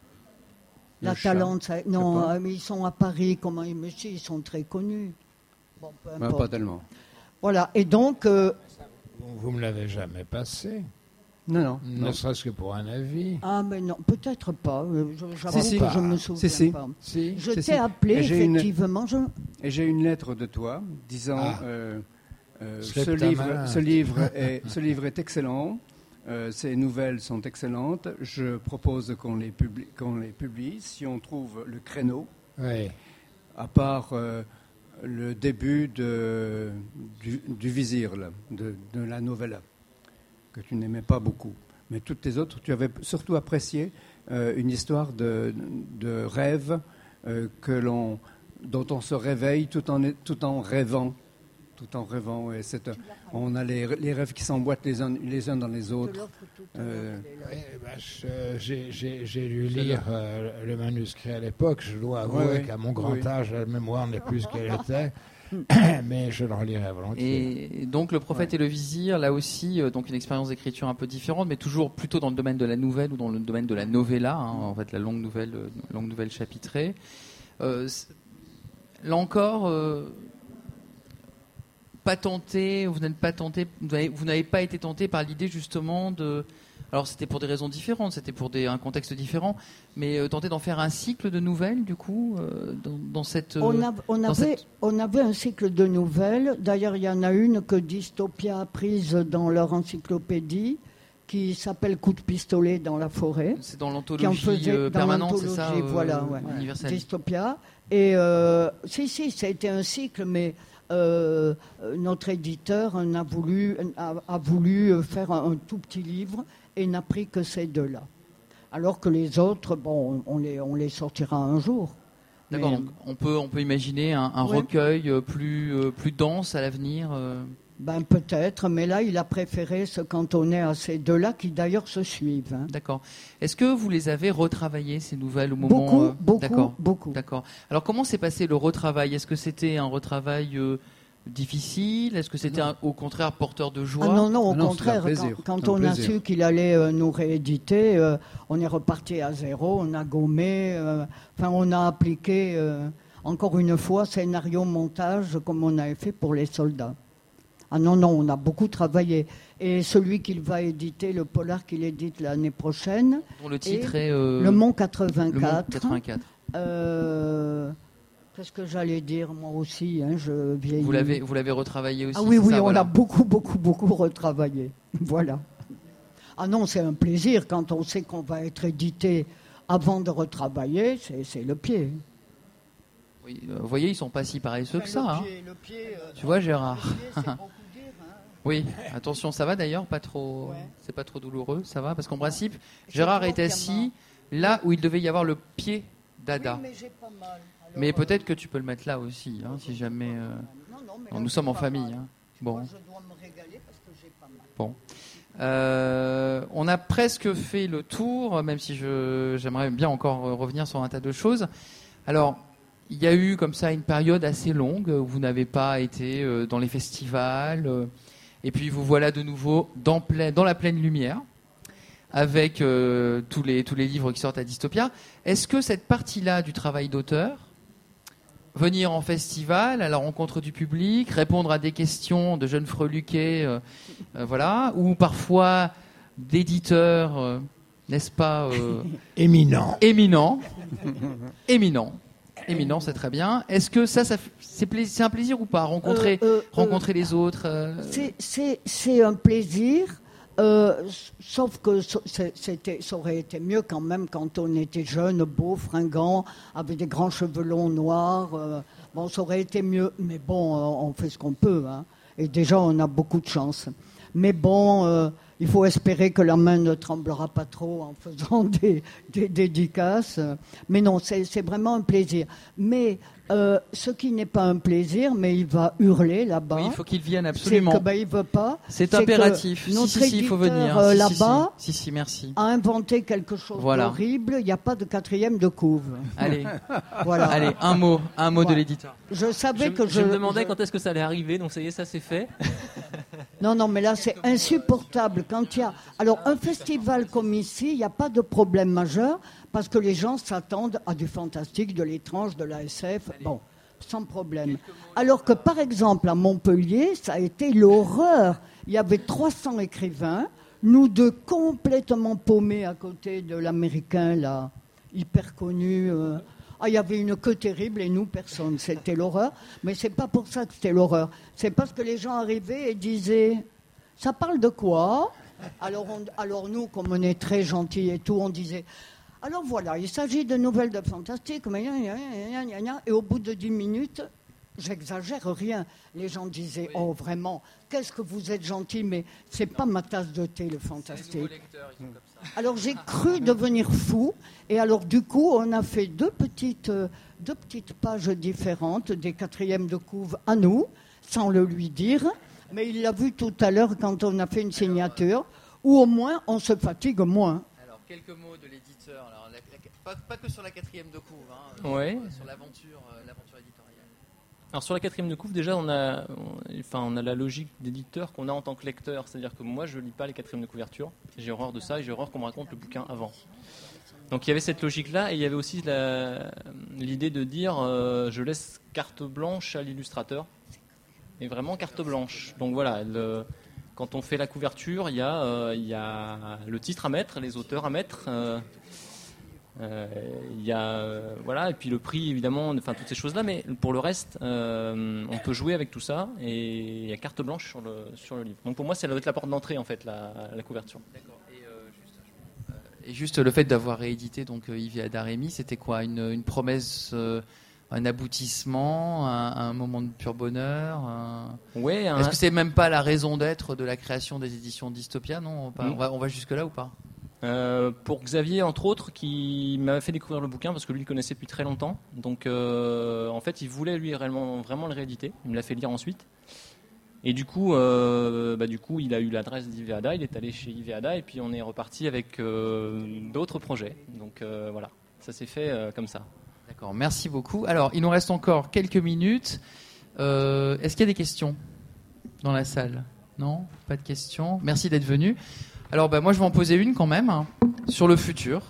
La Talente, ça... non, euh, mais ils sont à Paris, comment ils me disent, ils sont très connus. Bon, peu importe. Ouais, pas tellement. Voilà, et donc... Euh... Vous ne me l'avez jamais passé ? Non, non. Ne serait-ce que pour un avis. Ah, mais non, peut-être pas. J'avoue si, si. que je me souviens si, si. pas. Si. Je si, t'ai si. appelé, effectivement. Une... Je... Et j'ai une lettre de toi disant ah. euh, euh, ce, livre, ce, livre est, ce livre est excellent, euh, ces nouvelles sont excellentes, je propose qu'on les, publie, qu'on les publie si on trouve le créneau, oui. à part euh, le début de, du, du Vizir, là, de, de la novella, que tu n'aimais pas beaucoup. Mais toutes les autres, tu avais surtout apprécié euh, une histoire de, de rêve euh, que l'on, dont on se réveille tout en, tout en rêvant. Tout en rêvant. Et c'est, on a les, les rêves qui s'emboîtent les uns, les uns dans les autres. Euh, oui, ben, je, j'ai, j'ai, j'ai dû lire euh, le manuscrit à l'époque. Je dois avouer oui, qu'à mon grand oui. âge, la mémoire n'est plus ce qu'elle était. Mais je le relirai volontiers. Et donc le Prophète ouais. et le Vizir, là aussi, euh, donc une expérience d'écriture un peu différente, mais toujours plutôt dans le domaine de la nouvelle ou dans le domaine de la novella, hein, en fait la longue nouvelle, euh, longue nouvelle chapitrée. Euh, là encore, euh, pas tenté, vous n'êtes pas tenté, vous n'avez, vous n'avez pas été tenté par l'idée justement de. Alors c'était pour des raisons différentes, c'était pour des, un contexte différent, mais euh, tenter d'en faire un cycle de nouvelles, du coup, euh, dans, dans cette... Euh, on, a, on, dans avait, cette... on avait un cycle de nouvelles, d'ailleurs il y en a une que Dystopia a prise dans leur encyclopédie, qui s'appelle Coup de pistolet dans la forêt. C'est dans l'anthologie euh, permanente, c'est ça euh, voilà, ouais. Universelle. Dystopia. Et euh, si, si, ça a été un cycle, mais... Euh, notre éditeur en a, voulu, a, a voulu faire un, un tout petit livre et n'a pris que ces deux-là. Alors que les autres, bon, on les, on les sortira un jour. D'accord, mais, donc on peut, on peut imaginer un, un ouais. recueil plus, euh, plus dense à l'avenir euh... Ben peut-être, mais là, il a préféré se cantonner à ces deux-là qui d'ailleurs se suivent. Hein. D'accord. Est-ce que vous les avez retravaillées, ces nouvelles, au moment... Beaucoup, euh... beaucoup, D'accord. beaucoup. D'accord. Alors comment s'est passé le retravail ? Est-ce que c'était un retravail euh, difficile ? Est-ce que c'était un, au contraire porteur de joie ? Ah non, non, au ah non, contraire. Quand, quand on a su qu'il allait euh, nous rééditer, euh, on est reparti à zéro, on a gommé, euh, enfin on a appliqué, euh, encore une fois, scénario-montage comme on avait fait pour les soldats. Ah non, non, on a beaucoup travaillé. Et celui qu'il va éditer, le polar qu'il édite l'année prochaine... Dont le titre est... Euh, Le Mont quatre-vingt-quatre. Le Mont quatre-vingt-quatre. Euh, qu'est-ce que j'allais dire, moi aussi, hein, je vieillis. Vous l'avez, vous l'avez retravaillé aussi ? Ah oui, oui, ça, on voilà. l'a beaucoup, beaucoup, beaucoup retravaillé. Voilà. Ah non, c'est un plaisir quand on sait qu'on va être édité avant de retravailler, c'est, c'est le pied. Oui, euh, vous voyez, ils ne sont pas si paresseux enfin, que ça. Le pied, hein. le pied, euh, tu vois, Gérard. Le pied, c'est beaucoup dire, hein. Oui, attention, ça va d'ailleurs, pas trop, ouais. c'est pas trop douloureux, ça va, parce qu'en principe, Gérard est assis là où il devait y avoir le pied d'Ada. Oui, mais j'ai pas mal. Alors, mais peut-être que tu peux le mettre là aussi, hein, si jamais. Euh... Non, non, mais bon, là, nous sommes en famille. Hein. Bon. Moi, je dois me régaler parce que j'ai pas mal. Bon. Euh, on a presque fait le tour, même si je, j'aimerais bien encore revenir sur un tas de choses. Alors. Il y a eu comme ça une période assez longue où vous n'avez pas été dans les festivals, et puis vous voilà de nouveau dans, plein, dans la pleine lumière, avec euh, tous, les, tous les livres qui sortent à Dystopia. Est-ce que cette partie-là du travail d'auteur, venir en festival, à la rencontre du public, répondre à des questions de jeunes freluquets, euh, euh, voilà, ou parfois d'éditeurs, euh, n'est-ce pas euh, éminents, éminents, éminents. Éminent, c'est très bien. Est-ce que ça, ça c'est, pla- c'est un plaisir ou pas, rencontrer, Euh, euh, rencontrer euh, les autres euh, C'est, c'est, c'est un plaisir, euh, sauf que so- c'est- c'était, ça aurait été mieux quand même quand on était jeune, beau, fringant, avec des grands cheveux longs noirs. euh, bon, ça aurait été mieux, mais bon, euh, on fait ce qu'on peut. Hein, et déjà, on a beaucoup de chance. Mais bon, euh, il faut espérer que la main ne tremblera pas trop en faisant des, des dédicaces. Mais non, c'est, c'est vraiment un plaisir. Mais euh, ce qui n'est pas un plaisir, mais il va hurler là-bas. Oui, il faut qu'ils viennent C'est absolument. que ben, il veut pas. C'est que impératif. Si, notre si, si, il faut éditeur, venir. euh, Si, si, si. là-bas Si, si, merci. a inventé quelque chose Voilà. d'horrible. Il n'y a pas de quatrième de couve. Allez, Voilà. allez, un mot, un mot de Ouais. l'éditeur. Je savais Je, que je je. me demandais je- quand est-ce que ça allait arriver, donc ça y est, ça c'est fait. Non, non, mais là, c'est insupportable. Quand il y a... Alors, un festival comme ici, il n'y a pas de problème majeur parce que les gens s'attendent à du fantastique, de l'étrange, de la S F. Bon, sans problème. Alors que, par exemple, à Montpellier, ça a été l'horreur. Il y avait trois cents écrivains, nous deux complètement paumés à côté de l'américain, là, hyper connu. euh. Ah, il y avait une queue terrible et nous, personne. C'était l'horreur. Mais c'est pas pour ça que c'était l'horreur. C'est parce que les gens arrivaient et disaient « Ça parle de quoi ?» alors, on- alors nous, comme on est très gentils et tout, on disait « Alors voilà, il s'agit de nouvelles de fantastique. » mais gna, gna, gna, gna, gna. Et au bout de dix minutes, j'exagère rien. Les gens disaient « Oh, vraiment, qu'est-ce que vous êtes gentil, mais c'est pas ma tasse de thé, le fantastique. » Alors j'ai cru devenir fou et alors du coup on a fait deux petites, euh, deux petites pages différentes des quatrièmes de couve à nous, sans le lui dire, mais il l'a vu tout à l'heure quand on a fait une signature, où au moins on se fatigue moins. Alors, quelques mots de l'éditeur. Alors, la- la- pas, pas que sur la quatrième de couve, hein, Ouais. sur, sur l'aventure, euh, l'aventure éditoriale. Alors sur la quatrième de couve, déjà on a, on, enfin, on a la logique d'éditeur qu'on a en tant que lecteur, c'est-à-dire que moi je lis pas les quatrièmes de couverture, j'ai horreur de ça et j'ai horreur qu'on me raconte le bouquin avant. Donc il y avait cette logique-là et il y avait aussi la, l'idée de dire euh, je laisse carte blanche à l'illustrateur, et vraiment carte blanche. Donc voilà, le, quand on fait la couverture, il y a, euh, il y a le titre à mettre, les auteurs à mettre. Euh, Euh, il y a euh, voilà, et puis le prix évidemment, enfin toutes ces choses là, mais pour le reste euh, on peut jouer avec tout ça et il y a carte blanche sur le, sur le livre. Donc pour moi ça doit être la porte d'entrée en fait, la, la couverture. D'accord. Et, euh, juste, euh, et juste le fait d'avoir réédité donc euh, Yves et Ada Rémy, c'était quoi, une, une promesse, euh, un aboutissement, un, un moment de pur bonheur un... Ouais, un- Est-ce que c'est même pas la raison d'être de la création des éditions Dystopia? Non, pas- Mm. on va, on va jusque là ou pas? Euh, pour Xavier entre autres, qui m'a fait découvrir le bouquin parce que lui il connaissait depuis très longtemps, donc euh, en fait il voulait lui réellement, vraiment le rééditer, il me l'a fait lire ensuite et du coup, euh, bah, du coup il a eu l'adresse d'Yves et Ada, il est allé chez Yves et Ada et puis on est reparti avec euh, d'autres projets, donc euh, voilà, ça s'est fait euh, comme ça. D'accord, merci beaucoup. Alors, il nous reste encore quelques minutes. Euh, est-ce qu'il y a des questions dans la salle? Non, pas de questions. Merci d'être venu. Alors, bah, moi, je vais en poser une quand même, hein, sur le futur.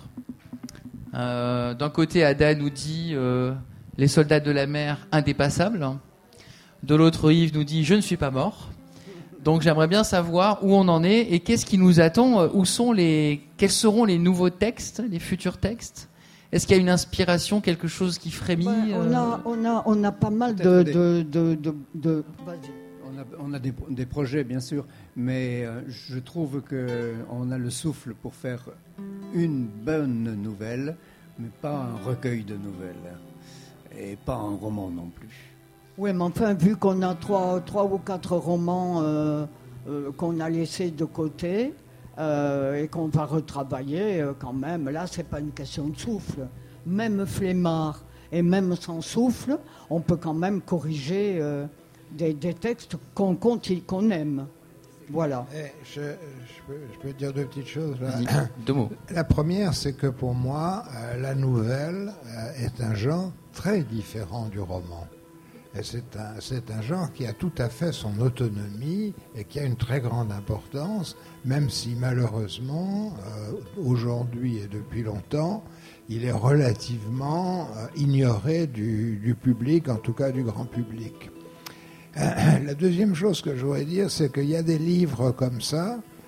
Euh, d'un côté, Ada nous dit euh, les soldats de la mer indépassables. De l'autre, Yves nous dit je ne suis pas mort. Donc, j'aimerais bien savoir où on en est et qu'est-ce qui nous attend. euh, Où sont les, quels seront les nouveaux textes, les futurs textes? Est-ce qu'il y a une inspiration, quelque chose qui frémit? Ouais, on, euh, a, on, a, on a pas mal de... Peut-être des- de, de, de, de- vas-y. On a, on a des, des projets, bien sûr, mais euh, je trouve qu'on a le souffle pour faire une bonne nouvelle, mais pas un recueil de nouvelles, et pas un roman non plus. Oui, mais enfin, vu qu'on a trois, trois ou quatre romans euh, euh, qu'on a laissés de côté euh, et qu'on va retravailler euh, quand même, là, c'est pas une question de souffle. Même flemmard et même sans souffle, on peut quand même corriger euh, des, des textes qu'on, conti- qu'on aime. Voilà. Eh, je, je peux, je peux dire deux petites choses là. Vas-y, deux mots. La première, c'est que pour moi, euh, la nouvelle euh, est un genre très différent du roman. Et c'est un, c'est un genre qui a tout à fait son autonomie et qui a une très grande importance, même si malheureusement, euh, aujourd'hui et depuis longtemps, il est relativement euh, ignoré du, du public, en tout cas du grand public. Euh, la deuxième chose que je voudrais dire, c'est qu'il y a des livres comme ça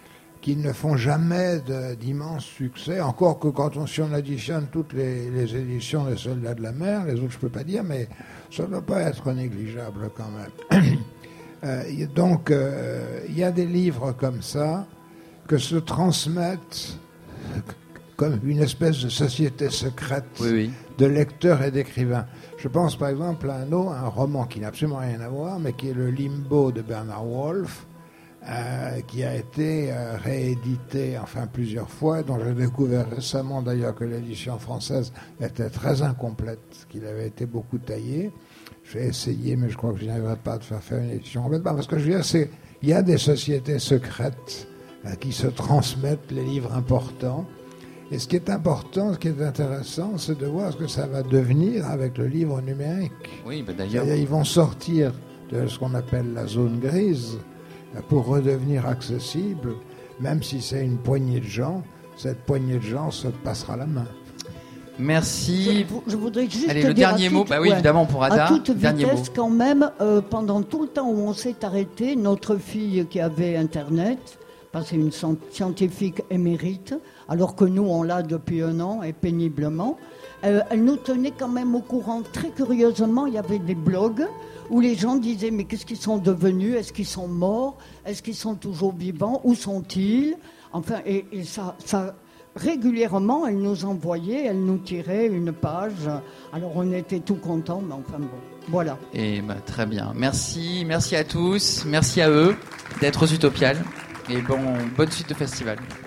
qui ne font jamais de, d'immenses succès, encore que quand on, si on additionne toutes les, les éditions des Soldats de la mer, les autres je ne peux pas dire, mais ça ne doit pas être négligeable quand même. euh, donc, euh, il y a des livres comme ça que se transmettent comme une espèce de société secrète oui, oui. de lecteurs et d'écrivains. Je pense par exemple à un, un roman qui n'a absolument rien à voir, mais qui est Le Limbo de Bernard Wolfe, euh, qui a été euh, réédité enfin plusieurs fois, dont j'ai découvert récemment d'ailleurs que l'édition française était très incomplète, qu'il avait été beaucoup taillé. J'ai essayé, mais je crois que je n'arriverai pas à faire faire une édition complète. Parce que je veux dire, c'est, il y a des sociétés secrètes euh, qui se transmettent les livres importants. Et ce qui est important, ce qui est intéressant, c'est de voir ce que ça va devenir avec le livre numérique. Oui, ben d'ailleurs. C'est-à-dire, ils vont sortir de ce qu'on appelle la zone grise pour redevenir accessible, même si c'est une poignée de gens, cette poignée de gens se passera la main. Merci. Je, je voudrais juste Allez, te le dire dernier à mot, toute, bah oui, ouais, évidemment, pour Ada. À toute dernier vitesse, mot. quand même, euh, pendant tout le temps où on s'est arrêté, notre fille qui avait Internet, parce que c'est une scientifique émérite, alors que nous, on l'a depuis un an et péniblement, euh, elle nous tenait quand même au courant. Très curieusement, il y avait des blogs où les gens disaient « Mais qu'est-ce qu'ils sont devenus? Est-ce qu'ils sont morts? Est-ce qu'ils sont toujours vivants? Où sont-ils » Enfin, et, et ça, ça, régulièrement, elle nous envoyait, elle nous tirait une page. Alors, on était tout contents, mais enfin bon, voilà. Et bah, très bien. Merci, merci à tous. Merci à eux d'être aux Utopiales. Et bon, bonne suite de festival.